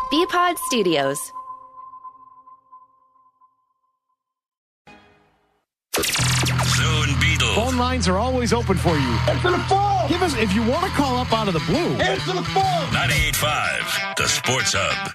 BPod Studios. Zone Beetle. Phone lines are always open for you. Answer the phone. Give us, if you want to call up out of the blue. Answer the phone. 98.5, the Sports Hub.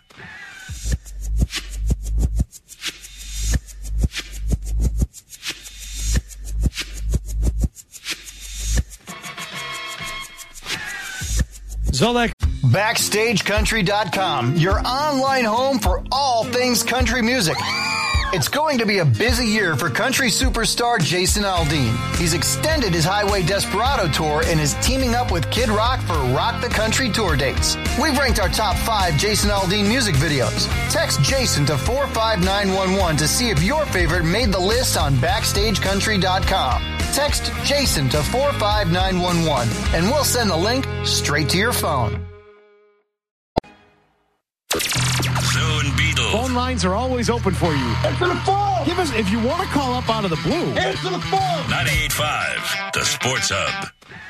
Zolek. BackstageCountry.com, your online home for all things country music. It's going to be a busy year for country superstar Jason Aldean. He's extended his Highway Desperado tour and is teaming up with Kid Rock for Rock the Country tour dates. We've ranked our top 5 Jason Aldean music videos. Text Jason to 45911 to see if your favorite made the list on BackstageCountry.com. Text Jason to 45911 and we'll send the link straight to your phone. Zone Beetle. Phone lines are always open for you. Answer the phone. Give us, if you want to call up out of the blue. Answer the phone. 98.5, the Sports Hub.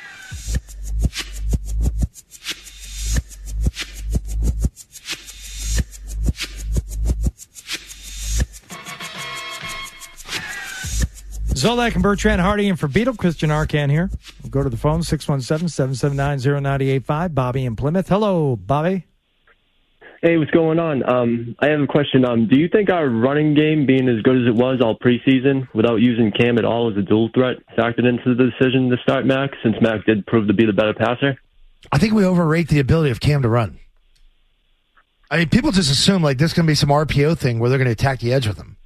Zolak and Bertrand Hardy in for Beetle. Christian Arcan here. We'll go to the phone, 617-779-0985. Bobby in Plymouth. Hello, Bobby. Hey, what's going on? I have a question. Do you think our running game, being as good as it was all preseason, without using Cam at all as a dual threat, factored into the decision to start Mac, since Mac did prove to be the better passer? I think we overrate the ability of Cam to run. I mean, people just assume like this is going to be some RPO thing where they're going to attack the edge with him.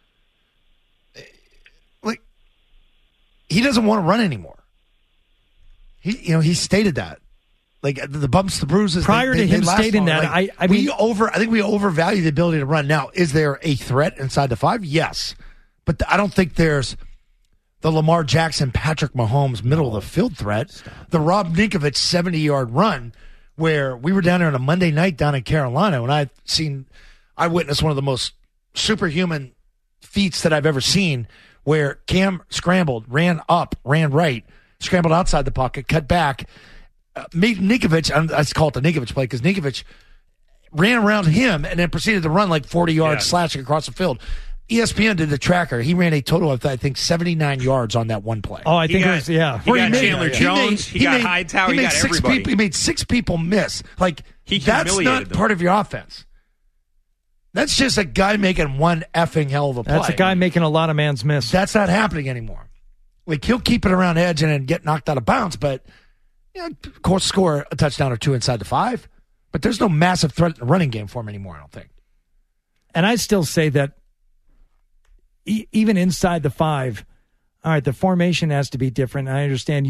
Like, he doesn't want to run anymore. He stated that. Like the bumps, the bruises. Prior to him stating that, like, I mean, I think we overvalue the ability to run. Now, is there a threat inside the 5? Yes, but I don't think there's the Lamar Jackson, Patrick Mahomes middle of the field threat. The Rob Ninkovich 70-yard run, where we were down there on a Monday night down in Carolina, and I witnessed one of the most superhuman feats that I've ever seen, where Cam scrambled, ran up, ran right, scrambled outside the pocket, cut back. Ninkovich, I call it the Ninkovich play because Ninkovich ran around him and then proceeded to run like 40 yards slashing across the field. ESPN did the tracker. He ran a total of, I think, 79 yards on that one play. Oh, I think it was, yeah. He got Chandler Jones. He got Hightower. He got everybody. He made 6 people miss. Like, that's not part of your offense. That's just a guy making one effing hell of a play. That's a guy making a lot of man's miss. That's not happening anymore. Like, he'll keep it around edge and then get knocked out of bounds, but of course, score a touchdown or 2 inside the 5, but there's no massive threat in the running game for him anymore, I don't think. And I still say that even inside the 5, all right, the formation has to be different. I understand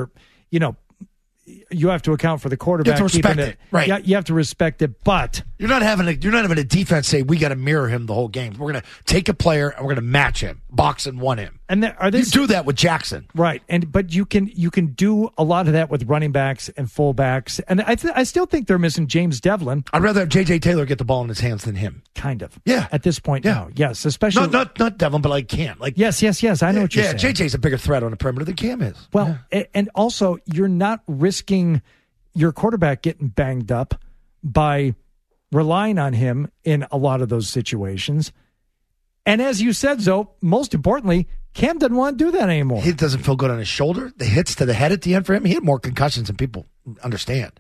you have to account for the quarterback. You have to respect it, right? Yeah, you have to respect it, but you're not having a defense say we got to mirror him the whole game. We're going to take a player and we're going to match him, box and one him. And you do that with Jackson, right? But you can do a lot of that with running backs and fullbacks. And I still think they're missing James Devlin. I'd rather have J.J. Taylor get the ball in his hands than him. Kind of, yeah. At this point, now, yes, especially not Devlin, but like Cam. Like yes. I know what you're saying. J.J.'s a bigger threat on the perimeter than Cam is. Well, and also you're not risking your quarterback getting banged up by relying on him in a lot of those situations. And as you said, Zoe, most importantly, Cam doesn't want to do that anymore. He doesn't feel good on his shoulder. The hits to the head at the end for him, he had more concussions than people understand.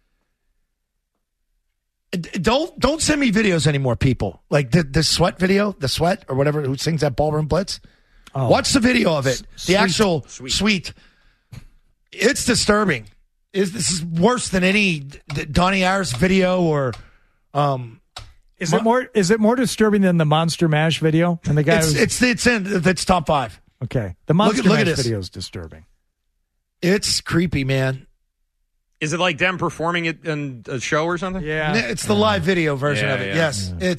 Don't send me videos anymore, people. Like the sweat video, the sweat or whatever, who sings that Ballroom Blitz. Oh, watch the video of it. The actual sweet. It's disturbing. This is worse than any Donnie Harris video or Is it more disturbing than the Monster Mash video? And the guy it's top 5. Okay. The Monster Mash video is disturbing. It's creepy, man. Is it like them performing it in a show or something? Yeah. It's the live video version of it. Yeah. Yes. Yeah.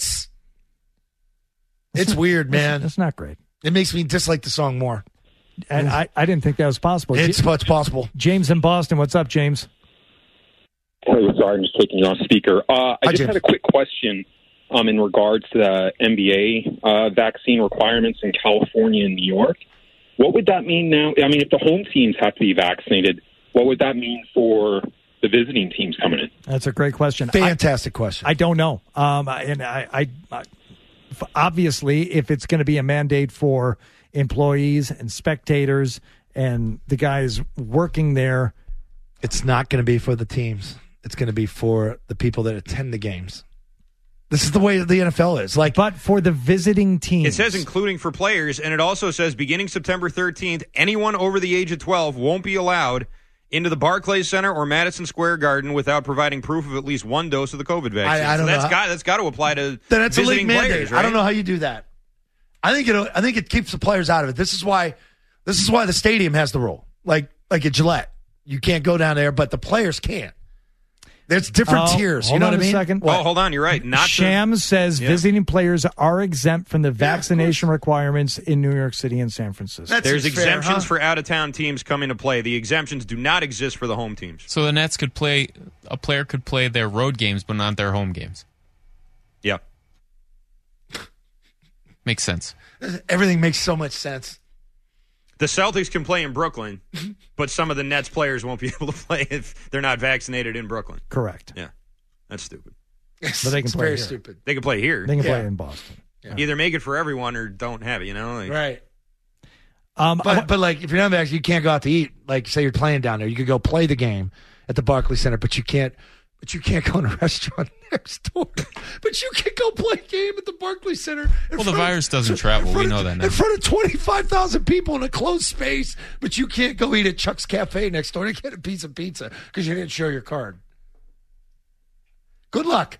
It's weird, man. It's not great. It makes me dislike the song more. And I didn't think that was possible. It's possible. James in Boston. What's up, James? Hey, sorry, I'm just taking you on speaker. I just had a quick question in regards to the NBA vaccine requirements in California and New York. What would that mean now? I mean, if the home teams have to be vaccinated, what would that mean for the visiting teams coming in? That's a great question. Fantastic question. I don't know. And I obviously, if it's going to be a mandate for employees and spectators and the guys working there, it's not going to be for the teams. It's going to be for the people that attend the games. This is the way the NFL is. But for the visiting teams. It says including for players, and it also says beginning September 13th, anyone over the age of 12 won't be allowed into the Barclays Center or Madison Square Garden without providing proof of at least one dose of the COVID vaccine. I don't know. That's got to apply to that's visiting a league players, mandate. right? I don't know how you do that. I think it keeps the players out of it. This is why the stadium has the rule. Like at Gillette, you can't go down there, but the players can't. There's different tiers. You know what I mean? Second. Oh, hold on. You're right. Shams says visiting players are exempt from the vaccination requirements in New York City and San Francisco. There's exemptions for out-of-town teams coming to play. The exemptions do not exist for the home teams. So the Nets a player could play their road games, but not their home games. Yeah. Makes sense. Everything makes so much sense. The Celtics can play in Brooklyn, but some of the Nets players won't be able to play if they're not vaccinated in Brooklyn. Correct. Yeah. That's stupid. But they can play very here. stupid. They can play here. They can play in Boston. Yeah. Either make it for everyone or don't have it, you know? Right. But like, if you're not vaccinated, you can't go out to eat. Like, say you're playing down there, you could go play the game at the Barclays Center, but you can't go in a restaurant next door. But you can go play a game at the Barclays Center. Well, the virus doesn't travel. We know that now. In front of 25,000 people in a closed space, but you can't go eat at Chuck's Cafe next door and get a piece of pizza because you didn't show your card. Good luck.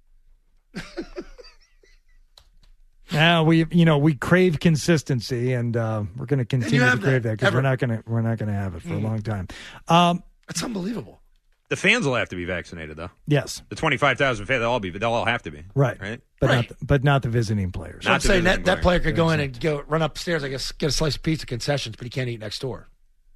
Now we crave consistency, and we're going to continue to crave that because we're not going to have it for a long time. That's unbelievable. The fans will have to be vaccinated, though. Yes, the 25,000 fans, they'll all have to be. Right. But not the visiting players. So I'm saying that player could go in and run upstairs, I guess, get a slice of pizza concessions, but he can't eat next door.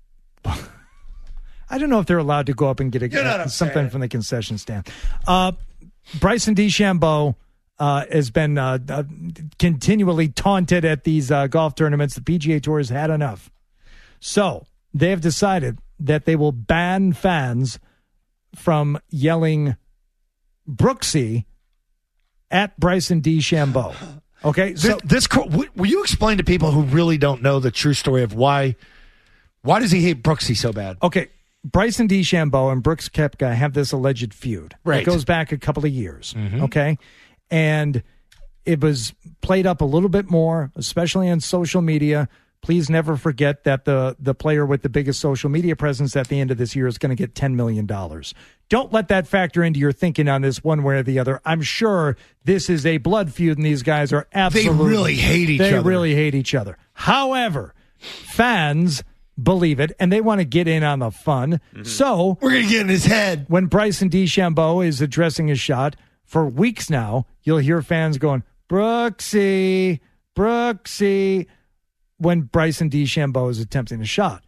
I don't know if they're allowed to go up and get something from the concession stand. Bryson DeChambeau has been continually taunted at these golf tournaments. The PGA Tour has had enough. So they have decided that they will ban fans from yelling Brooksy at Bryson DeChambeau. Okay? So will you explain to people who really don't know the true story of why does he hate Brooksy so bad? Okay. Bryson DeChambeau and Brooks Koepka have this alleged feud. Right. It goes back a couple of years. Mm-hmm. Okay. And it was played up a little bit more, especially on social media. Please never forget that the player with the biggest social media presence at the end of this year is going to get $10 million. Don't let that factor into your thinking on this one way or the other. I'm sure this is a blood feud, and these guys are absolutely... They really hate each other. They really hate each other. However, fans believe it, and they want to get in on the fun. Mm-hmm. So... we're going to get in his head. When Bryson DeChambeau is addressing his shot, for weeks now, you'll hear fans going, Brooksy, Brooksy, when Bryson DeChambeau is attempting a shot.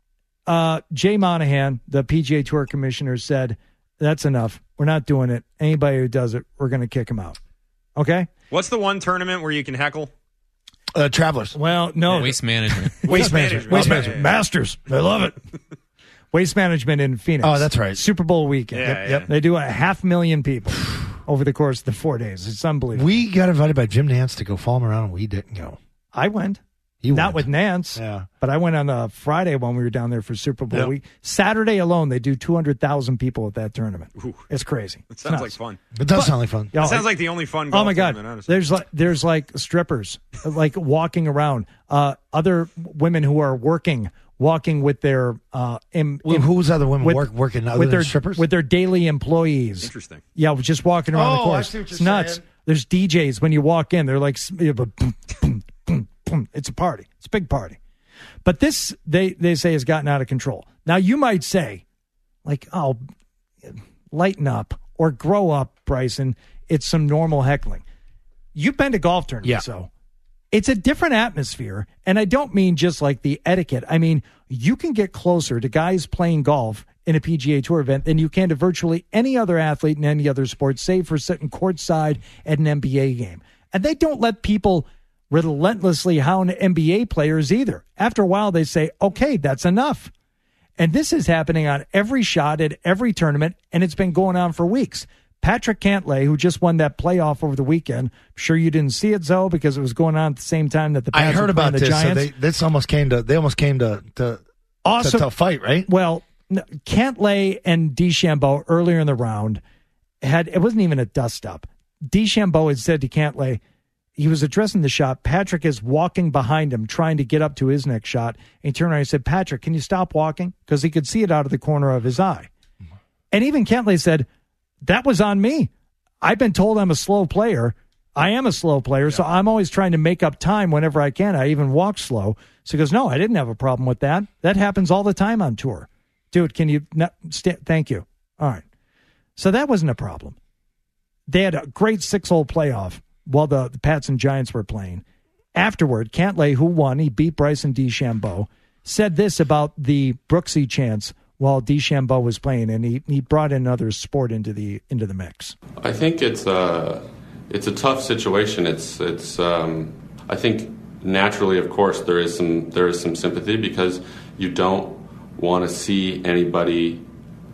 Jay Monahan, the PGA Tour commissioner, said, that's enough. We're not doing it. Anybody who does it, we're going to kick him out. Okay? What's the one tournament where you can heckle? Travelers. Well, no. Waste management. Waste management. Masters. I love it. Waste management in Phoenix. Oh, that's right. Super Bowl weekend. Yep. They do 500,000 people over the course of the 4 days. It's unbelievable. We got invited by Jim Nantz to go follow him around, and we didn't go. I went. Not with Nance, but I went on a Friday when we were down there for Super Bowl week. Saturday alone, they do 200,000 people at that tournament. Ooh. It's crazy. It sounds like fun. It does sound like fun. It sounds like the only fun golf tournament, honestly. There's like strippers, like walking around. Other women who are walking with their who's other women working other than strippers? With their daily employees. Interesting. Yeah, just walking around the course. I see what you're it's nuts. saying. There's DJs when you walk in. They're like, boom, boom, boom, boom. It's a party. It's a big party. But this, they say, has gotten out of control. Now, you might say, like, oh, lighten up or grow up, Bryson. It's some normal heckling. You've been to golf tournaments, so it's a different atmosphere. And I don't mean just like the etiquette. I mean, you can get closer to guys playing golf in a PGA Tour event than you can to virtually any other athlete in any other sport, save for sitting courtside at an NBA game. And they don't let people relentlessly hound NBA players either. After a while, they say, okay, that's enough. And this is happening on every shot at every tournament, and it's been going on for weeks. Patrick Cantlay, who just won that playoff over the weekend. I'm sure you didn't see it, Zoe, because it was going on at the same time that the Pats I heard were playing about the this. Giants. So they almost came to fight, right? Well, Cantlay and DeChambeau earlier in the round it wasn't even a dust-up. DeChambeau had said to Cantlay, he was addressing the shot. Patrick is walking behind him, trying to get up to his next shot. And he turned around and said, Patrick, can you stop walking? Because he could see it out of the corner of his eye. And even Cantlay said, that was on me. I've been told I'm a slow player. I am a slow player, so I'm always trying to make up time whenever I can. I even walk slow. So he goes, no, I didn't have a problem with that. That happens all the time on tour. Dude, can you thank you. All right. So that wasn't a problem. They had a great 6-hole playoff while the Pats and Giants were playing. Afterward, Cantlay, who won, he beat Bryson DeChambeau, said this about the Brooksy chance while DeChambeau was playing, and he brought another sport into the mix. I think it's a tough situation. It's I think naturally, of course, there is some sympathy because you don't want to see anybody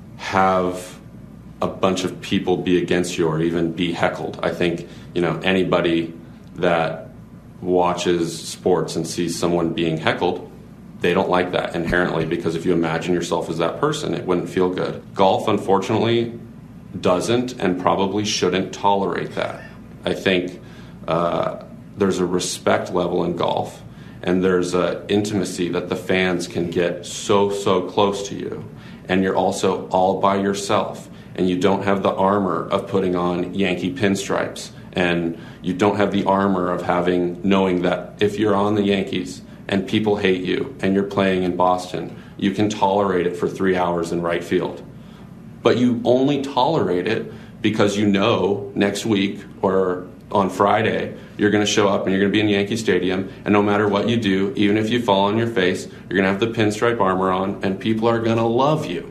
have a bunch of people be against you or even be heckled. I think, anybody that watches sports and sees someone being heckled, they don't like that inherently, because if you imagine yourself as that person, it wouldn't feel good. Golf, unfortunately, doesn't and probably shouldn't tolerate that. I think there's a respect level in golf, and there's an intimacy that the fans can get so close to you, and you're also all by yourself, and you don't have the armor of putting on Yankee pinstripes, and you don't have the armor of knowing that if you're on the Yankees and people hate you and you're playing in Boston, you can tolerate it for 3 hours in right field. But you only tolerate it because next week or on Friday you're going to show up and you're going to be in Yankee Stadium, and no matter what you do, even if you fall on your face, you're going to have the pinstripe armor on and people are going to love you.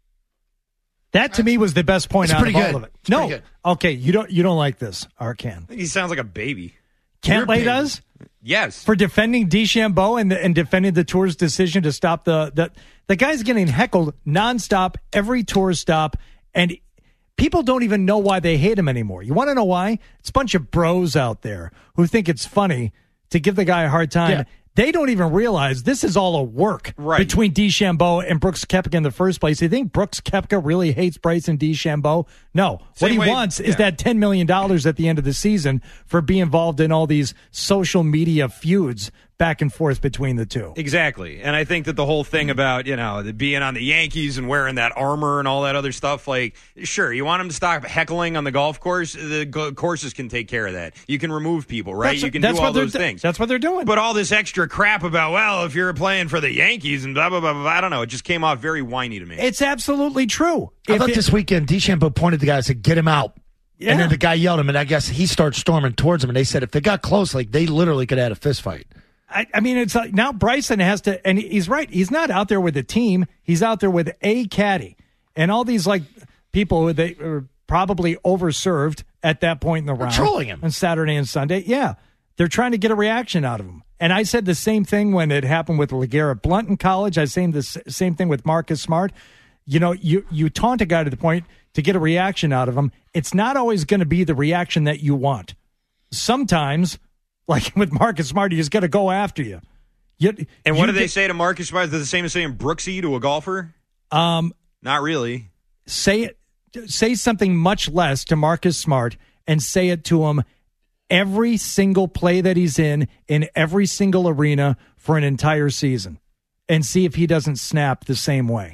That to me was the best point out of all of it. It's pretty good. Okay, you don't like this, Arcan. He sounds like a baby. Cantlay does? Yes. For defending DeChambeau and defending the tour's decision to stop the guy's getting heckled nonstop every tour stop, and people don't even know why they hate him anymore. You want to know why? It's a bunch of bros out there who think it's funny to give the guy a hard time. Yeah. They don't even realize this is all a work between DeChambeau and Brooks Koepka in the first place. You think Brooks Koepka really hates Bryson DeChambeau? No. What he wants is that $10 million at the end of the season for being involved in all these social media feuds back and forth between the two. Exactly. And I think that the whole thing about, being on the Yankees and wearing that armor and all that other stuff, sure, you want them to stop heckling on the golf course, the courses can take care of that. You can remove people, right? You can do all those things. That's what they're doing. But all this extra crap about, if you're playing for the Yankees and blah, blah, blah, blah, I don't know. It just came off very whiny to me. It's absolutely true. I thought this weekend, DeChambeau pointed the guy and said, get him out. Yeah. And then the guy yelled at him, and I guess he started storming towards him, and they said if they got close, they literally could have had a fist fight. I mean, it's like now Bryson has to, and he's right. He's not out there with a team. He's out there with a caddy, and all these people they were probably overserved at that point in the round, trolling him on Saturday and Sunday. Yeah, they're trying to get a reaction out of him. And I said the same thing when it happened with LeGarrette Blount in college. I said the same thing with Marcus Smart. You taunt a guy to the point to get a reaction out of him. It's not always going to be the reaction that you want. Sometimes. Like with Marcus Smart, you just got to go after you. And what do they say to Marcus Smart? They're the same as saying Brooksy to a golfer? Not really. Say something much less to Marcus Smart and say it to him every single play that he's in every single arena for an entire season, and see if he doesn't snap the same way.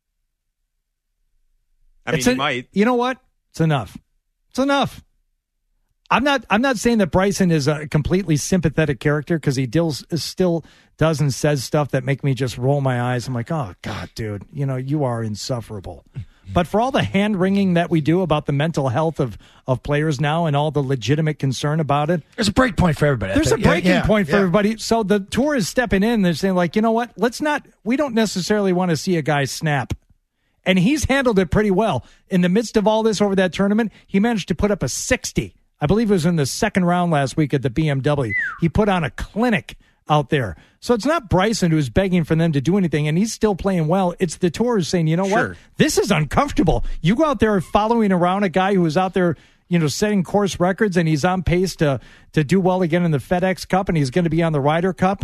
He might. You know what? It's enough. It's enough. I'm not saying that Bryson is a completely sympathetic character, because he still does and says stuff that make me just roll my eyes. I'm like, oh, God, dude, you are insufferable. But for all the hand-wringing that we do about the mental health of players now and all the legitimate concern about it. There's a break point for everybody. There's a breaking point for everybody. So the tour is stepping in. They're saying, you know what? We don't necessarily want to see a guy snap. And he's handled it pretty well. In the midst of all this over that tournament, he managed to put up a 60. I believe it was in the second round last week at the BMW. He put on a clinic out there. So it's not Bryson who's begging for them to do anything, and he's still playing well. It's the tour who's saying, you know what? This is uncomfortable. You go out there following around a guy who is out there, setting course records, and he's on pace to do well again in the FedEx Cup, and he's going to be on the Ryder Cup.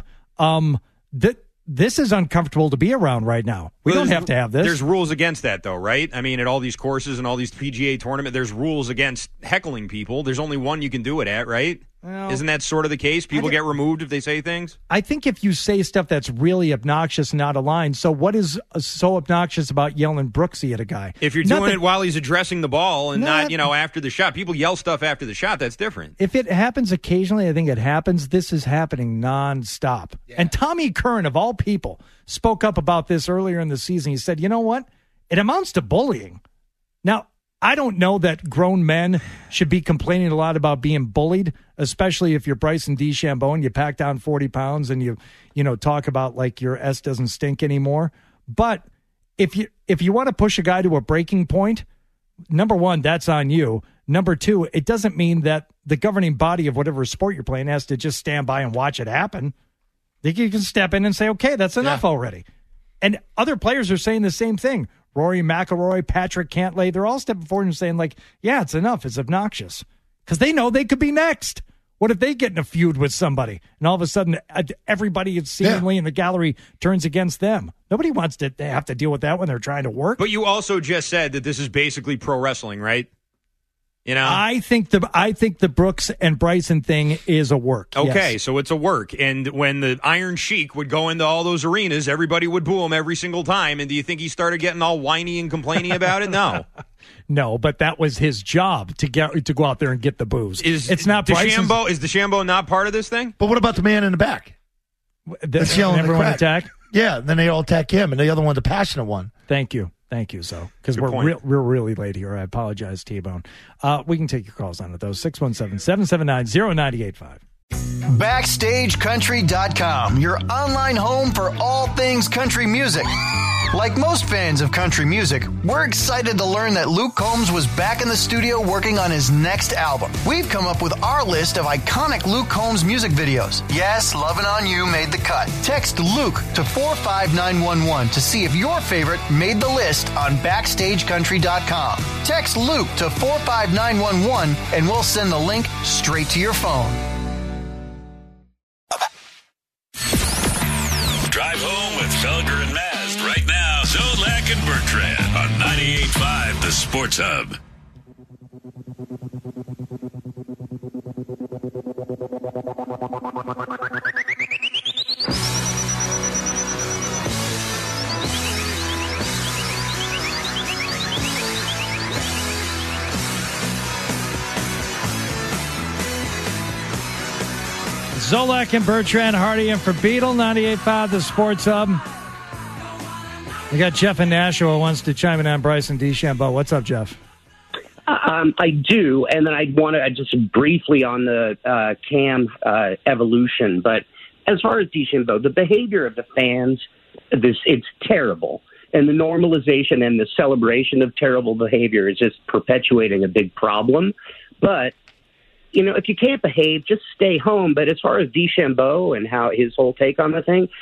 This is uncomfortable to be around right now. We don't have to have this. There's rules against that, though, right? I mean, at all these courses and all these PGA tournaments, there's rules against heckling people. There's only one you can do it at, right? Well, isn't that sort of the case? People get removed if they say things? I think if you say stuff that's really obnoxious and out of line, so what is so obnoxious about yelling Brooksy at a guy? If you're doing it while he's addressing the ball and not after the shot. People yell stuff after the shot. That's different. If it happens occasionally, I think it happens. This is happening nonstop. Yeah. And Tommy Curran, of all people, spoke up about this earlier in the season. He said, you know what? It amounts to bullying. Now, I don't know that grown men should be complaining a lot about being bullied, especially if you're Bryson DeChambeau and you pack down 40 pounds and you talk about like your S doesn't stink anymore. But if you want to push a guy to a breaking point, number one, that's on you. Number two, it doesn't mean that the governing body of whatever sport you're playing has to just stand by and watch it happen. You can step in and say, okay, that's enough already. And other players are saying the same thing. Rory McIlroy, Patrick Cantlay, they're all stepping forward and saying, like, yeah, it's enough. It's obnoxious. Because they know they could be next. What if they get in a feud with somebody and all of a sudden everybody seemingly in the gallery turns against them? Nobody wants to have to deal with that when they're trying to work. But you also just said that this is basically pro wrestling, right? I think the Brooks and Bryson thing is a work. Okay, yes. So it's a work. And when the Iron Sheik would go into all those arenas, everybody would boo him every single time. And do you think he started getting all whiny and complaining about it? No. No, but that was his job to go out there and get the boos. It's not DeChambeau. Is DeChambeau not part of this thing? But what about the man in the back? That's yelling everyone attack? Yeah, then they all attack him, and the other one's the passionate one. Thank you, so because we're really late here. I apologize, T-Bone. We can take your calls on it, though. 617-779-0985. BackstageCountry.com, your online home for all things country music. Like most fans of country music, we're excited to learn that Luke Combs was back in the studio working on his next album. We've come up with our list of iconic Luke Combs music videos. Yes, Lovin' On You made the cut. Text Luke to 45911 to see if your favorite made the list on BackstageCountry.com. Text Luke to 45911 and we'll send the link straight to your phone. Drive home with Felger and Mast right now. Zolak and Bertrand on 98.5 The Sports Hub. Zolak and Bertrand, Hardy and for Beetle, 98.5 The Sports Hub. We got Jeff in Nashua who wants to chime in on Bryson DeChambeau. What's up, Jeff? I do, and then I'd want to just briefly on the Cam evolution. But as far as DeChambeau, the behavior of the fans, it's terrible. And the normalization and the celebration of terrible behavior is just perpetuating a big problem. But if you can't behave, just stay home. But as far as DeChambeau and how his whole take on the thing,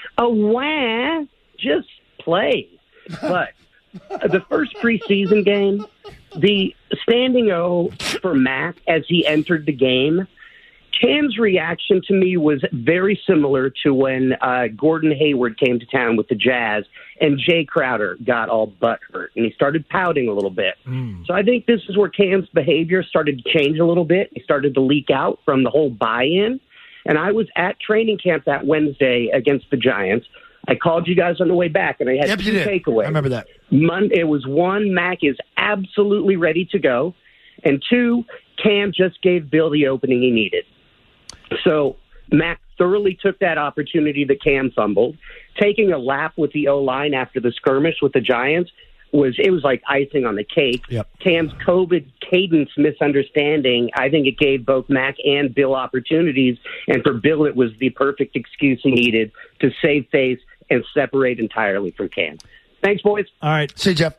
just play. But the first preseason game, the standing O for Mac as he entered the game, Cam's reaction to me was very similar to when Gordon Hayward came to town with the Jazz and Jay Crowder got all butthurt and he started pouting a little bit. So I think this is where Cam's behavior started to change a little bit. He started to leak out from the whole buy-in. And I was at training camp that Wednesday against the Giants. I called you guys on the way back, and I had two takeaways. I remember that. It was one, Mac is absolutely ready to go, and two, Cam just gave Bill the opening he needed. So Mac thoroughly took that opportunity that Cam fumbled. Taking a lap with the O-line after the skirmish with the Giants was like icing on the cake. Yep. Cam's COVID cadence misunderstanding, I think it gave both Mac and Bill opportunities, and for Bill it was the perfect excuse he needed to save face and separate entirely from Cam. Thanks, boys. All right. See you, Jeff.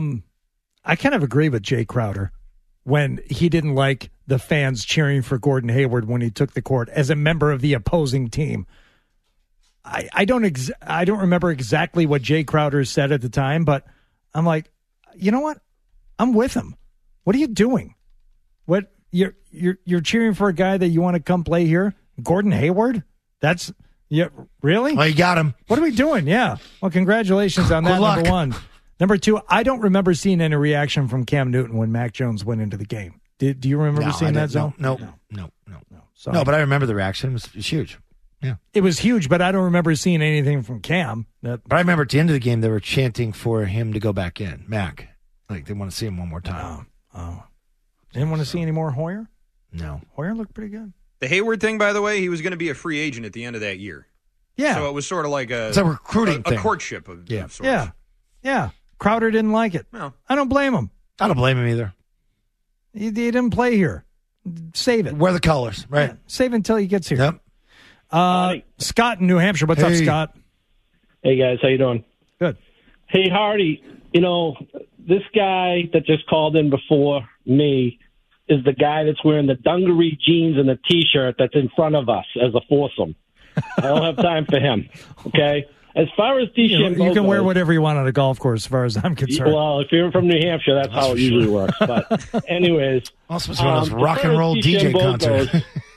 I kind of agree with Jay Crowder when he didn't like the fans cheering for Gordon Hayward when he took the court as a member of the opposing team. I don't remember exactly what Jay Crowder said at the time, but I'm like, you know what? I'm with him. What are you doing? What you're cheering for a guy that you want to come play here? Gordon Hayward? That's really? Well, you got him. What are we doing? Yeah. Well, congratulations on that. Good luck. Number one. Number two, I don't remember seeing any reaction from Cam Newton when Mac Jones went into the game. Do you remember seeing that, Zone? No. Sorry. No, but I remember the reaction. It was huge. Yeah. It was huge, but I don't remember seeing anything from Cam. But I remember at the end of the game, they were chanting for him to go back in. Mac. Like, they want to see him one more time. Oh. Didn't want to see any more Hoyer? No. Hoyer looked pretty good. The Hayward thing, by the way, he was going to be a free agent at the end of that year. Yeah. So it was sort of like it's a recruiting thing. A courtship of sorts. Yeah. Crowder didn't like it. No. I don't blame him. I don't blame him either. He didn't play here. Save it. Wear the colors, right? Yeah. Save it until he gets here. Yep. Scott in New Hampshire. What's up, Scott? Hey, guys. How you doing? Good. Hey, Hardy, this guy that just called in before me is the guy that's wearing the dungaree jeans and the T-shirt that's in front of us as a foursome. I don't have time for him, okay? As far as DeChambeau you can wear goes, whatever you want on a golf course, as far as I'm concerned. Well, if you're from New Hampshire, that's how it usually works. But anyways, also, it's one of those rock and roll DJ concerts.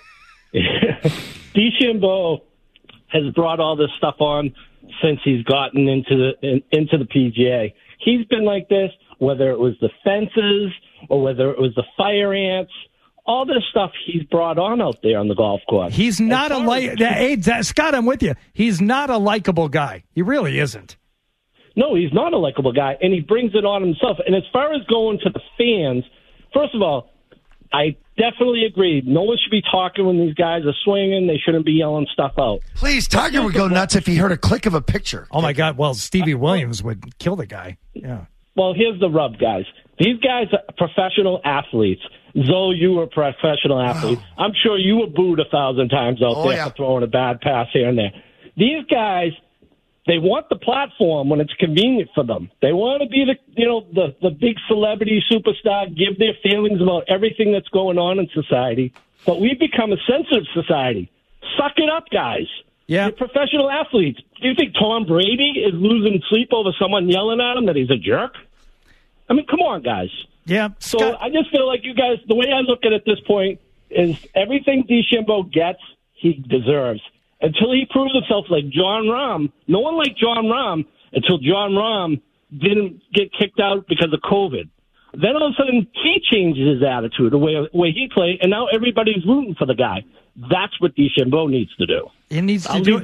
DeChambeau has brought all this stuff on since he's gotten into the PGA. He's been like this, whether it was the fences or whether it was the fire ants. All this stuff he's brought on out there on the golf course. He's not Scott, I'm with you. He's not a likable guy. He really isn't. No, he's not a likable guy, and he brings it on himself. And as far as going to the fans, first of all, I definitely agree. No one should be talking when these guys are swinging. They shouldn't be yelling stuff out. Please, Tiger would go nuts if he heard a click of a picture. Oh, my God. Well, Stevie Williams would kill the guy. Yeah. Well, here's the rub, guys. These guys are professional athletes. Zoe, you were a professional athlete. I'm sure you were booed 1,000 times out there for throwing a bad pass here and there. These guys, they want the platform when it's convenient for them. They want to be the big celebrity superstar, give their feelings about everything that's going on in society. But we've become a sensitive society. Suck it up, guys. Yeah. You're professional athletes. Do you think Tom Brady is losing sleep over someone yelling at him that he's a jerk? I mean, come on, guys. Yeah. So I just feel like you guys, the way I look at it at this point is everything DeChambeau gets, he deserves. Until he proves himself like John Rahm. No one liked John Rahm until John Rahm didn't get kicked out because of COVID. Then all of a sudden he changes his attitude, the way he played, and now everybody's rooting for the guy. That's what DeChambeau needs to do. It needs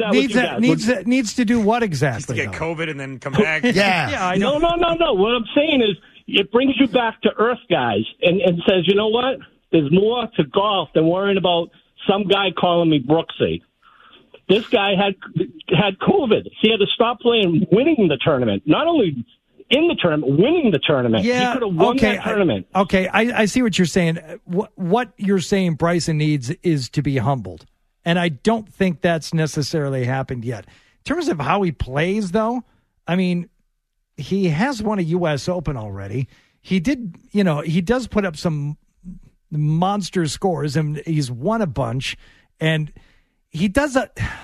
to do what exactly? Needs to get COVID and then come back. Yeah, I know. No. What I'm saying is it brings you back to earth, guys, and says, you know what? There's more to golf than worrying about some guy calling me Brooksy. This guy had COVID. He had to stop playing, winning the tournament. Not only in the tournament, winning the tournament. Yeah, he could have won that tournament. I see what you're saying. What you're saying Bryson needs is to be humbled. And I don't think that's necessarily happened yet. In terms of how he plays, though, I mean, he has won a U.S. Open already. He does put up some monster scores, and he's won a bunch. And he does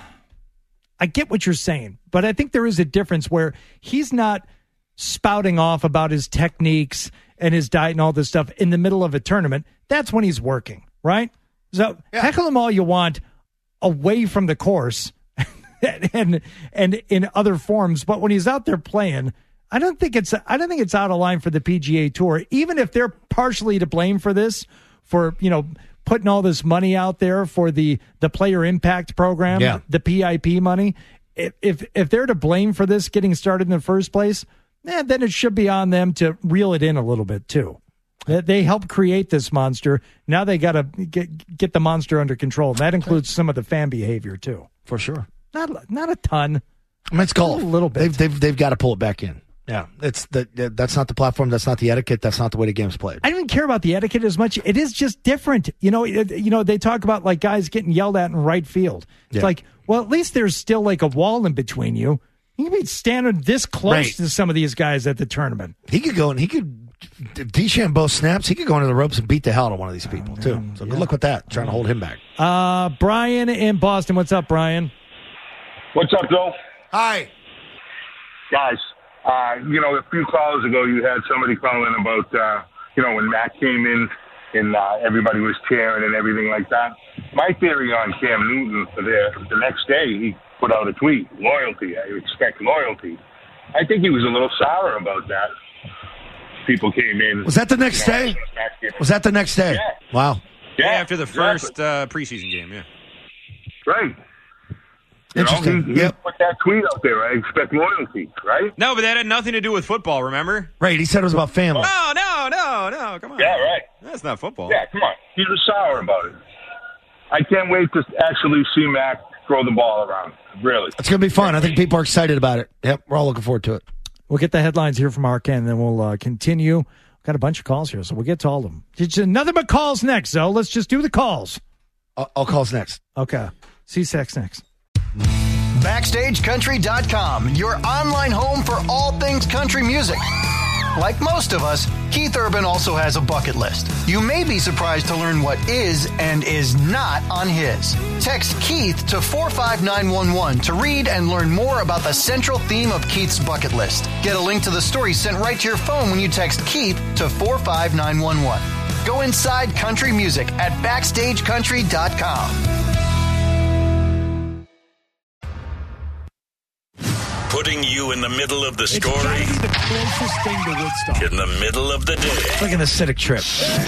I get what you're saying, but I think there is a difference where he's not spouting off about his techniques and his diet and all this stuff in the middle of a tournament. That's when he's working, right? So heckle him all you want away from the course and in other forms, but when he's out there playing, I don't think it's out of line for the PGA Tour, even if they're partially to blame for this, for putting all this money out there for the player impact program, the PIP money. If they're to blame for this getting started in the first place, then it should be on them to reel it in a little bit too. They helped create this monster. Now they got to get the monster under control. That includes some of the fan behavior too. For sure. Not a ton. I mean, it's golf. A little bit. They've got to pull it back in. Yeah, that's not the platform. That's not the etiquette. That's not the way the game's played. I don't even care about the etiquette as much. It is just different. They talk about like guys getting yelled at in right field. It's like, well, at least there's still like a wall in between you. You can be standing this close to some of these guys at the tournament. He could go and if DeChambeau snaps, he could go into the ropes and beat the hell out of one of these people too. So good luck with that. Trying to hold him back. Brian in Boston. What's up, Brian? What's up, Joe? Hi. Guys, a few calls ago you had somebody calling about, when Mac came in and everybody was cheering and everything like that. My theory on Cam Newton the next day, he put out a tweet, loyalty, I expect loyalty. I think he was a little sour about that. People came in. Was that the next day? Was that the next day? Yeah. Wow. Yeah, after the first preseason game, yeah. Right. Interesting. He put that tweet out there, I expect loyalty, right? No, but that had nothing to do with football, remember? Right, he said it was about family. No, come on. Yeah, right. That's not football. Yeah, come on. He was sour about it. I can't wait to actually see Mac throw the ball around. Really. It's going to be fun. I think people are excited about it. Yep, we're all looking forward to it. We'll get the headlines here from Ark, and then we'll continue. Got a bunch of calls here, so we'll get to all of them. Nothing but calls next, though. Let's just do the calls. I'll calls next. Okay. C-Sex next. BackstageCountry.com, your online home for all things country music. Like most of us, Keith Urban also has a bucket list. You may be surprised to learn what is and is not on his. Text Keith to 45911 to read and learn more about the central theme of Keith's bucket list. Get a link to the story sent right to your phone when you text Keith to 45911. Go inside country music at BackstageCountry.com. Putting you in the middle of the story. It's gotta be the closest thing to Woodstock. In the middle of the day. It's like an acidic trip.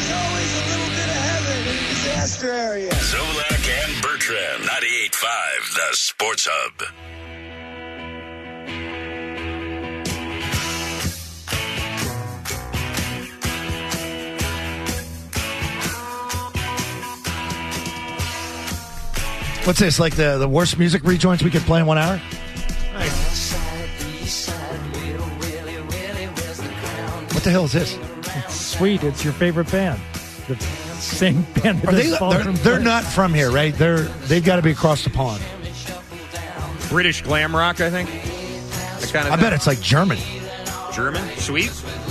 Zolak and Bertrand, 98.5, the Sports Hub. What's this, like the worst music rejoins we could play in 1 hour? Nice. What the hell is this? It's sweet. It's your favorite band. The same band that they're not from here, right? They've got to be across the pond. British glam rock, I think. That kind of I bet it's like German. German? Sweet?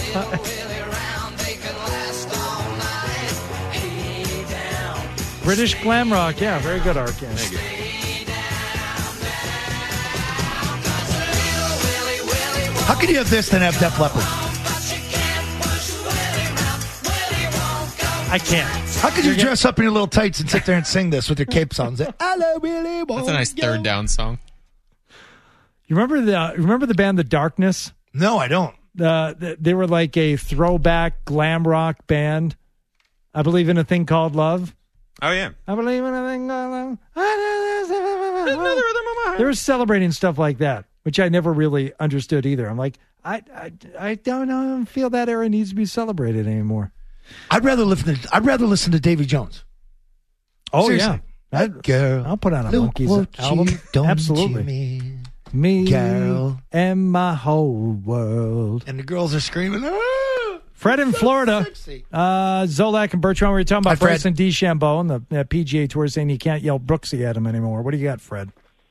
British glam rock. Yeah, very good, Ark. Thank you. How can you have this and have Def Leppard? I can't. How could you dress up in your little tights and sit there and sing this with your capes on? That's a nice third down song. You remember the band The Darkness? No, I don't. They were like a throwback glam rock band. I believe in a thing called love. Oh, yeah. I believe in a thing called love. They were celebrating stuff like that, which I never really understood either. I'm like, I don't know. I don't feel that era needs to be celebrated anymore. I'd rather listen to Davy Jones. Oh, seriously. yeah. Girl, I'll put on a Monkees album. Absolutely. Me girl and my whole world. And the girls are screaming, ah! Fred in Florida. Zolak and Bertrand, we were talking about Bryson DeChambeau and the PGA Tour saying you can't yell Brooksy at him anymore. What do you got, Fred?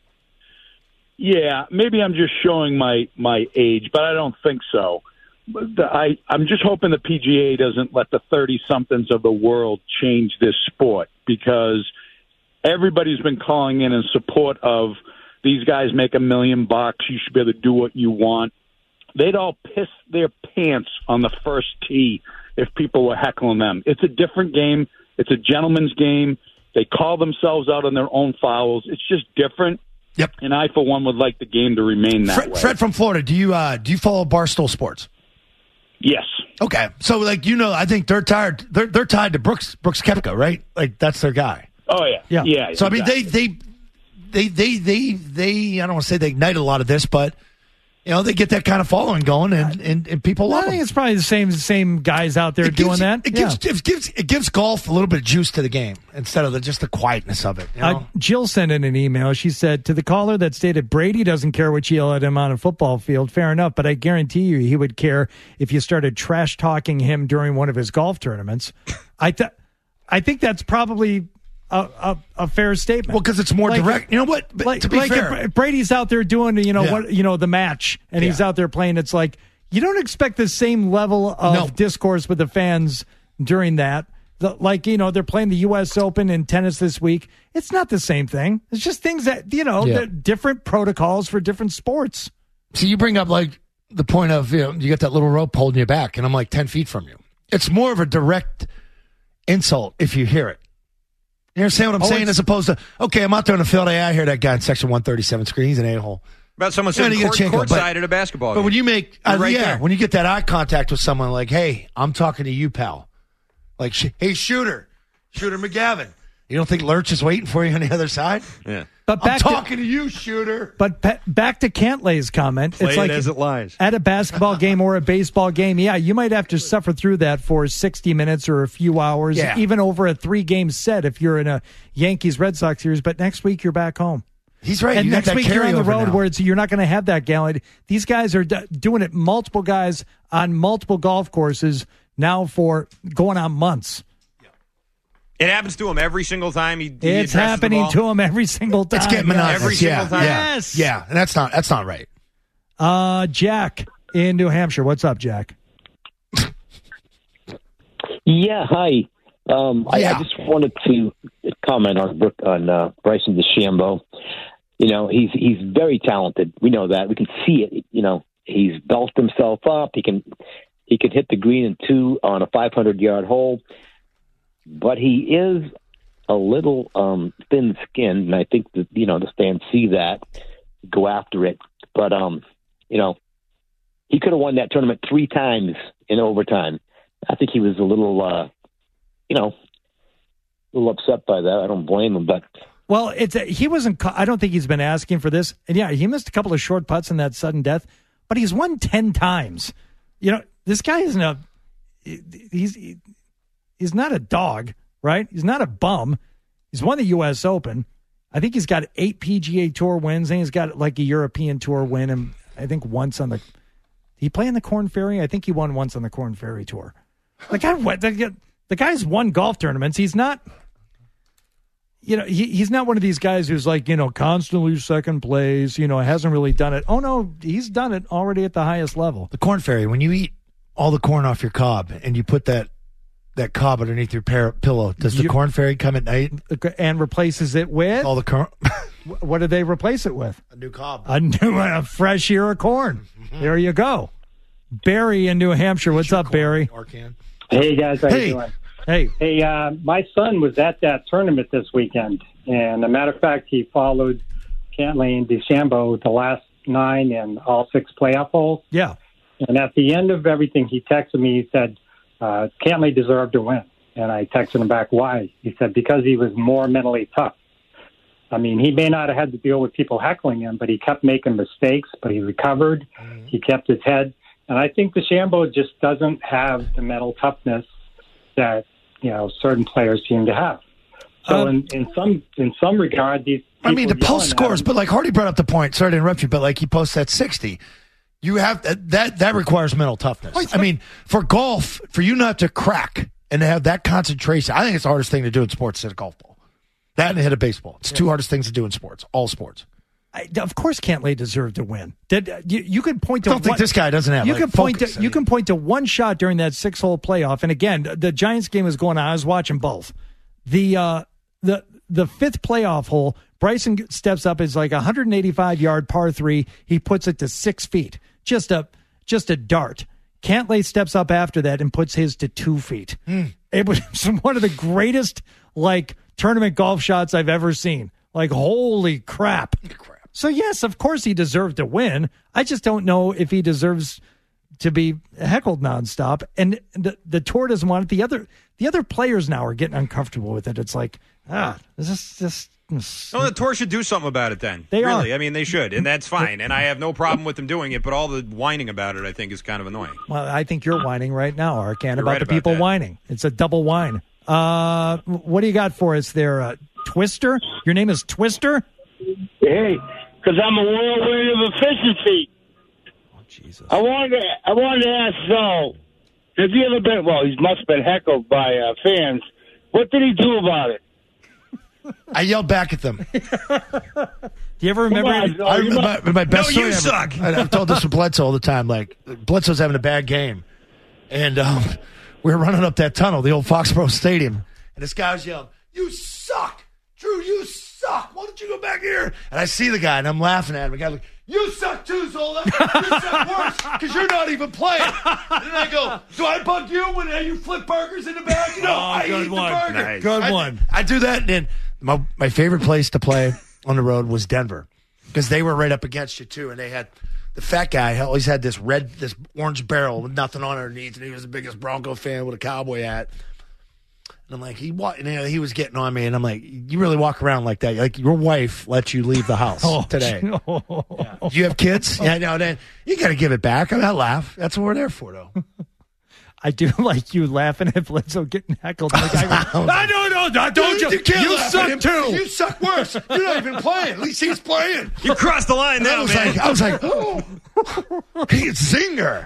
Yeah, maybe I'm just showing my age, but I don't think so. I'm just hoping the PGA doesn't let the 30-somethings of the world change this sport, because everybody's been calling in support of these guys make $1 million. You should be able to do what you want. They'd all piss their pants on the first tee if people were heckling them. It's a different game. It's a gentleman's game. They call themselves out on their own fouls. It's just different. Yep. And I, for one, would like the game to remain that way. Fred from Florida, do you follow Barstool Sports? Yes. Okay. So, I think they're tied to Brooks Koepka, right? Like, that's their guy. Oh, yeah. Yeah. So, exactly. I mean, they I don't want to say they ignite a lot of this, but, they get that kind of following going, and people love them. I think it's probably the same guys out there doing that. It gives golf a little bit of juice to the game instead of just the quietness of it. Jill sent in an email. She said, to the caller that stated Brady doesn't care what you yell at him on a football field, fair enough, but I guarantee you he would care if you started trash-talking him during one of his golf tournaments. I think that's probably a fair statement. Well, because it's more direct. You know what? But to be fair, if Brady's out there doing the match, and he's out there playing, it's like you don't expect the same level of discourse with the fans during that. They're playing the U.S. Open in tennis this week. It's not the same thing. It's just things that, different protocols for different sports. So you bring up, like, the point of, you got that little rope holding you back, and I'm like 10 feet from you. It's more of a direct insult if you hear it. You understand what I'm saying? As opposed to, okay, I'm out there in the field. I hear that guy in section 137 screen. He's an a-hole. About someone sitting courtside at a basketball game. But when you make, there. when you get that eye contact with someone like, hey, I'm talking to you, pal. Like, hey, Shooter McGavin. You don't think Lurch is waiting for you on the other side? Yeah. But I'm talking to you, Shooter. But back to Cantlay's comment. Play it's like it as it lies. At a basketball game or a baseball game, you might have to suffer through that for 60 minutes or a few hours, even over a 3-game set if you're in a Yankees-Red Sox series. But next week, you're back home. He's right. And next week, you're on the road now. where you're not going to have that gallon. These guys are doing it, multiple guys on multiple golf courses now for going on months. It happens to him every single time he it's happening to him every single time. It's getting monotonous. Every single time. Yes. Yeah, and that's not right. Jack in New Hampshire. What's up, Jack? Yeah, hi. I just wanted to comment on Bryson DeChambeau. He's very talented. We know that. We can see it. He's belted himself up. He can hit the green in 2 on a 500-yard hole. But he is a little thin-skinned, and I think that the fans see that, go after it. But he could have won that tournament 3 times in overtime. I think he was a little upset by that. I don't blame him, but he wasn't. I don't think he's been asking for this. And he missed a couple of short putts in that sudden death, but he's won 10 times. This guy isn't He's not a dog, right? He's not a bum. He's won the U.S. Open. I think he's got 8 PGA Tour wins, and he's got like a European Tour win, and I think once on he play in the Korn Ferry? I think he won once on the Korn Ferry Tour. The guy's won golf tournaments. He's not, he's not one of these guys who's like, constantly second place, hasn't really done it. Oh, no, he's done it already at the highest level. The Korn Ferry, when you eat all the corn off your cob and you put that cob underneath your pillow, does the Korn Ferry come at night and replaces it with all the corn? What do they replace it with? A new cob, a fresh ear of corn. Mm-hmm. There you go. Barry in New Hampshire. What's up, Barry? Hey guys, how you doing? Hey, my son was at that tournament this weekend, and a matter of fact, he followed Cantlay and DeChambeau the last 9 and all 6 playoff holes. Yeah, and at the end of everything, he texted me. He said, Cantlay deserved to win. And I texted him back, why? He said, because he was more mentally tough. I mean, he may not have had to deal with people heckling him, but he kept making mistakes, but he recovered. Mm-hmm. He kept his head. And I think DeChambeau just doesn't have the mental toughness that, certain players seem to have. So in some regard, these people the post scores, but like Hardy brought up the point, sorry to interrupt you, but like he posts at 60. You have that requires mental toughness. I mean, for golf, for you not to crack and to have that concentration, I think it's the hardest thing to do in sports to hit a golf ball. That and hit a baseball. It's 2 hardest things to do in sports, all sports. Of course, Cantlay deserved to win. You can point to. I don't think this guy doesn't have. You can point to one shot during that 6-hole playoff, and again, the Giants game was going on. I was watching both. The 5th playoff hole, Bryson steps up. It's like a 185-yard par 3. He puts it to 6 feet. Just a dart. Cantlay steps up after that and puts his to 2 feet. It was one of the greatest tournament golf shots I've ever seen. Holy crap. So yes, of course he deserved to win. I just don't know if he deserves to be heckled nonstop. And the tour doesn't want it. The other players now are getting uncomfortable with it. It's like, this is No, the tour should do something about it then. They really. are. I mean, they should, and that's fine. And I have no problem with them doing it, but all the whining about it, I think, is kind of annoying. Well, I think you're whining right now, Arcan, about right the about people that. whining. It's a double whine. What do you got for us there, Twister? Your name is Twister? Hey, because I'm a whirlwind of efficiency. Oh, Jesus. I wanted to ask Zoe, has he ever been, he must have been heckled by fans. What did he do about it? I yelled back at them. Do you ever remember? I remember my best story. You suck. I've told this to Bledsoe all the time. Bledsoe's having a bad game. And we were running up that tunnel, the old Foxborough Stadium, and this guy was yelling, "You suck! Drew, you suck! Why don't you go back here?" And I see the guy, and I'm laughing at him. The guy like, "You suck too, Zola. You suck worse because you're not even playing." And then I go, "Do I bug you when you flip burgers in the bag?" No, I eat the burger. Nice. Good one. I do that, and then my favorite place to play on the road was Denver because they were right up against you too, and they had the fat guy always had this orange barrel with nothing on underneath, and he was the biggest Bronco fan with a cowboy hat. And I'm like, he was getting on me, and I'm like, you really walk around like that? Like your wife lets you leave the house today. Yeah. Do you have kids? Yeah, no. Then you got to give it back. I laugh. That's what we're there for, though. I do like you laughing at Bledsoe getting heckled. Like, don't you? You suck too. You suck worse. You're not even playing. At least he's playing. You crossed the line now, man. I was like, oh, he's Zinger.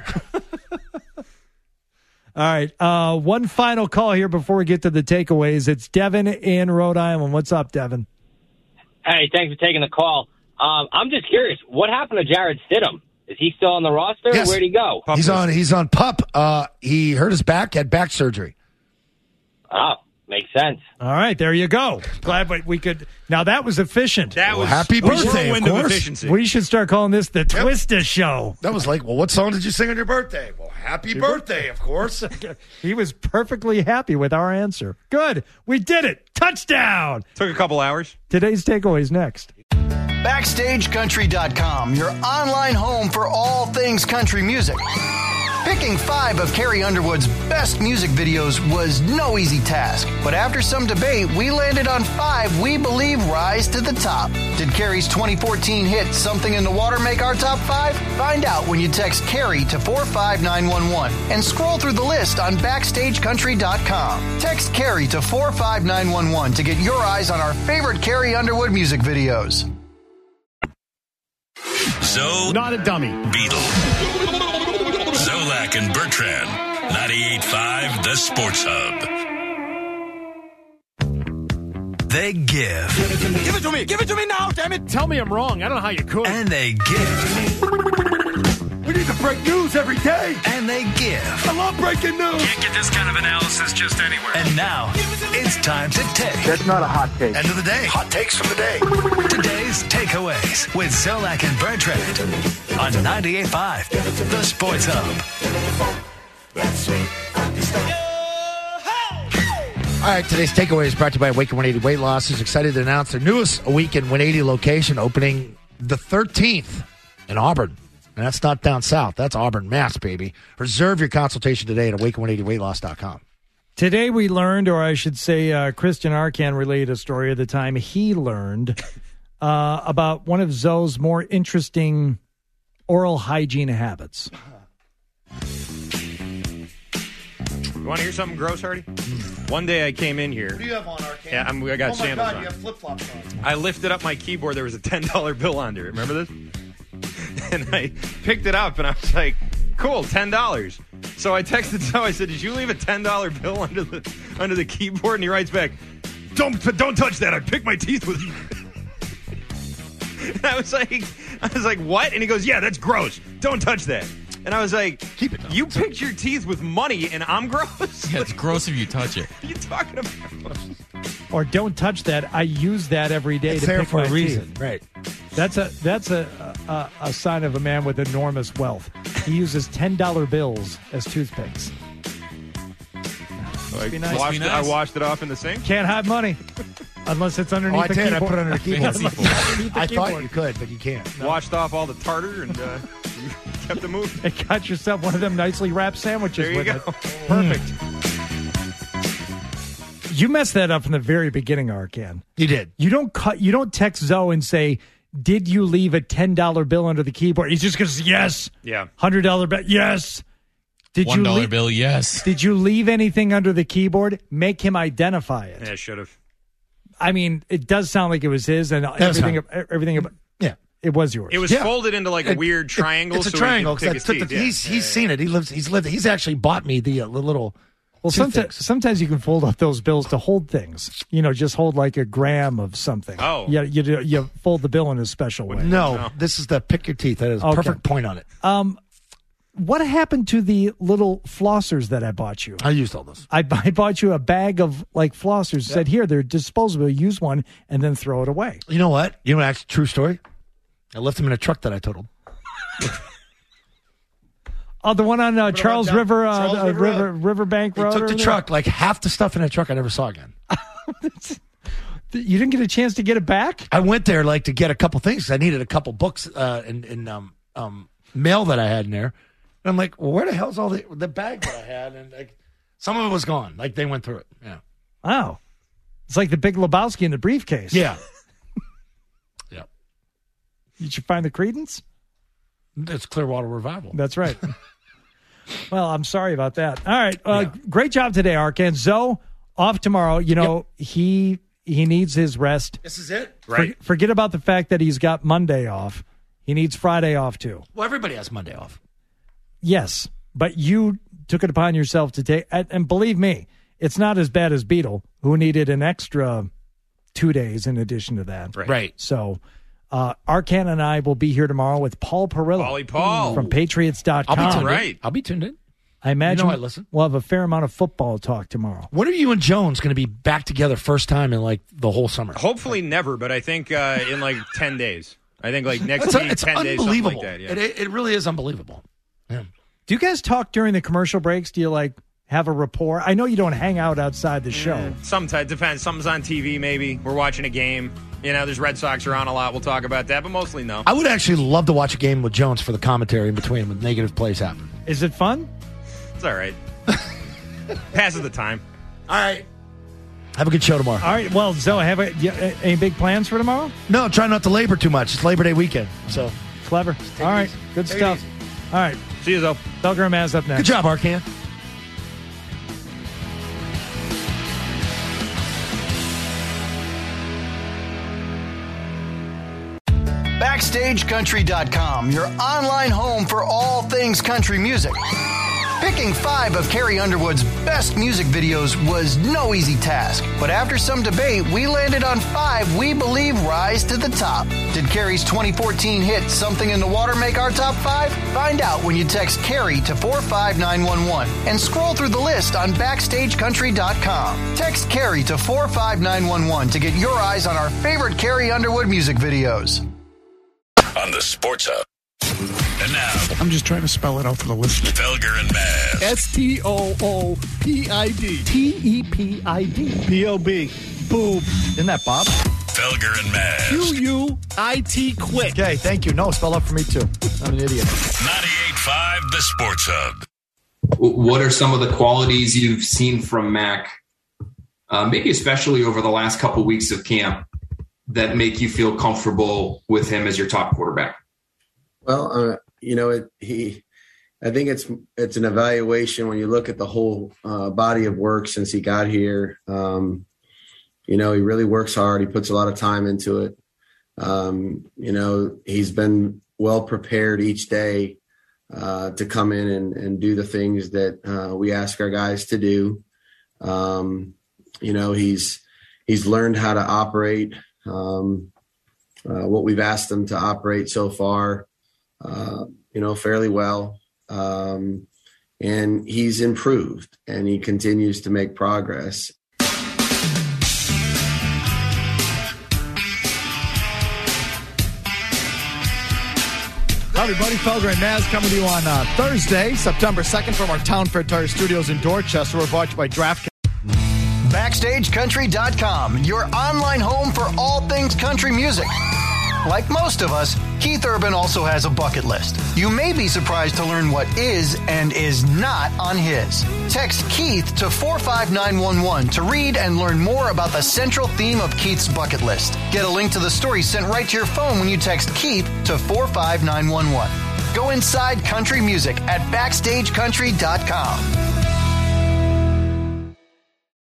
All right. One final call here before we get to the takeaways. It's Devin in Rhode Island. What's up, Devin? Hey, thanks for taking the call. I'm just curious. What happened to Jared Stidham? Is he still on the roster? Yes. Where'd he go? He's on PUP. He hurt his back, had back surgery. Oh, makes sense. All right, there you go. Glad we could. Now that was efficient. That was happy birthday, of course. Efficiency. We should start calling this the Twista Show. That was like, well, what song did you sing on your birthday? Well, happy birthday, of course. He was perfectly happy with our answer. Good. We did it. Touchdown. Took a couple hours. Today's takeaways next. BackstageCountry.com, your online home for all things country music. Picking 5 of Carrie Underwood's best music videos was no easy task, but after some debate, we landed on 5 we believe rise to the top. Did Carrie's 2014 hit Something in the Water make our top 5? Find out when you text Carrie to 45911 and scroll through the list on BackstageCountry.com. Text Carrie to 45911 to get your eyes on our favorite Carrie Underwood music videos. Not a dummy. Beetle. Zolak and Bertrand. 98.5 The Sports Hub. They give. Give it to me. Give it to me now, damn it. Tell me I'm wrong. I don't know how you could. And they give. We need to break news every day. And they give. I love breaking news. Can't get this kind of analysis just anywhere. And now, it's time to take. That's not a hot take. End of the day. Hot takes from the day. Today's takeaways with Zolak and Bertrand on 98.5 The Sports Hub. All right, today's takeaway is brought to you by Awaken 180 Weight Loss, who's excited to announce their newest Awaken 180 location opening the 13th in Auburn. And that's not down south. That's Auburn, Mass, baby. Reserve your consultation today at awaken180weightloss.com. Today we learned, or I should say Christian Arcan relayed a story of the time he learned about one of Zoe's more interesting oral hygiene habits. You want to hear something gross, Hardy? One day I came in here. What do you have on, Arcan? Yeah, I got sandals on. You have flip-flops on. I lifted up my keyboard. There was a $10 bill under it. Remember this? And I picked it up, and I was like, cool, $10. So I texted Zoe. I said, did you leave a $10 bill under the keyboard? And he writes back, don't touch that. I pick my teeth with it. And I was like, what? And he goes, yeah, that's gross. Don't touch that. And I was like, keep it. You picked your teeth with money, and I'm gross? Yeah, it's gross if you touch it. What are you talking about? Or don't touch that. I use that every day to there pick for my a reason. teeth. Right. That's a sign of a man with enormous wealth. He uses $10 bills as toothpicks. So Be nice. I washed it off in the sink? Can't hide money unless it's underneath the keyboard. I put it under the keyboard. Underneath the I thought keyboard. you could, but you can't. No. Washed off all the tartar and you kept it moving. And got yourself one of them nicely wrapped sandwiches There you with go. it. Perfect. You messed that up from the very beginning, Arcan. You did. You don't text Zoe and say, did you leave a $10 bill under the keyboard? He's just going to say, yes. Yeah. $100 bill, yes. Did $1 you leave, bill, yes. Did you leave anything under the keyboard? Make him identify it. Yeah, I should have. I mean, it does sound like it was his, and everything about it was yours. It was folded into like a weird triangle. It's a so triangle. He could pick his teeth. He's seen it. He's lived it. He's actually bought me the little. Well, sometimes you can fold up those bills to hold things. Just hold like a gram of something. Oh. Yeah, you fold the bill in a special way. No, this is the pick your teeth. That is a perfect point on it. what happened to the little flossers that I bought you? I used all those. I bought you a bag of like flossers. Said, here, they're disposable. Use one and then throw it away. You know what? You know, actually, true story. I left them in a truck that I totaled. Oh, the one on Charles River, Riverbank Road. They took the truck, like half the stuff in that truck I never saw again. You didn't get a chance to get it back? I went there like to get a couple things. I needed a couple books and mail that I had in there. And I'm like, well, where the hell's all the bag that I had? And like, some of it was gone. Like they went through it. Yeah. Wow. It's like the Big Lebowski in the briefcase. Yeah. Yeah. Did you find the Credence? It's Clearwater Revival. That's right. Well, I'm sorry about that. All right. Great job today, Arkan. Zoe, off tomorrow. You know, he needs his rest. This is it? Right. Forget about the fact that he's got Monday off. He needs Friday off, too. Well, everybody has Monday off. Yes, but you took it upon yourself to take, and believe me, it's not as bad as Beetle, who needed an extra 2 days in addition to that. Right. So, Arkan and I will be here tomorrow with Paul Perillo. Paul. From Patriots.com. I'll be tuned in. I'll be tuned in. I imagine I listen. We'll have a fair amount of football talk tomorrow. When are you and Jones going to be back together first time in like the whole summer? Hopefully never, but I think in like 10 days. I think like next week, it's 10 days, something like that. Yeah. It really is unbelievable. Yeah. Do you guys talk during the commercial breaks? Do you like have a rapport? I know you don't hang out outside the show. Sometimes, depends. Something's on TV maybe. We're watching a game. You know, there's Red Sox around a lot. We'll talk about that, but mostly no. I would actually love to watch a game with Jones for the commentary in between when negative plays happen. Is it fun? It's all right. Passes the time. All right. Have a good show tomorrow. All right. Well, Zoe, any big plans for tomorrow? No, try not to labor too much. It's Labor Day weekend. So clever. All right. Good stuff. All right. See you, Zoe. Felger and Maz up next. Good job, Arkan. BackstageCountry.com, your online home for all things country music. Picking 5 of Carrie Underwood's best music videos was no easy task, but after some debate, we landed on 5 we believe rise to the top. Did Carrie's 2014 hit Something in the Water make our top 5? Find out when you text Carrie to 45911 and scroll through the list on BackstageCountry.com. Text Carrie to 45911 to get your eyes on our favorite Carrie Underwood music videos. On the Sports Hub. And now, I'm just trying to spell it out for the listener. Felger and Maz. STOOPID. TEPID. BOB. Boob. Isn't that Bob? Felger and Maz. QUIT. Quit. Okay, thank you. No, spell out for me too. I'm an idiot. 98.5 The Sports Hub. What are some of the qualities you've seen from Mac, maybe especially over the last couple weeks of camp, that make you feel comfortable with him as your top quarterback? Well, I think it's an evaluation when you look at the whole body of work since he got here. He really works hard. He puts a lot of time into it. He's been well prepared each day to come in and do the things that we ask our guys to do. He's learned how to operate what we've asked him to operate so far, fairly well. And he's improved and he continues to make progress. Hi, everybody. Felger and Maz coming to you on Thursday, September 2nd from our Town Fair Tire Studios in Dorchester. We're brought to you by DraftKings. BackstageCountry.com, your online home for all things country music. Like most of us, Keith Urban also has a bucket list. You may be surprised to learn what is and is not on his. Text Keith to 45911 to read and learn more about the central theme of Keith's bucket list. Get a link to the story sent right to your phone when you text Keith to 45911. Go inside country music at BackstageCountry.com.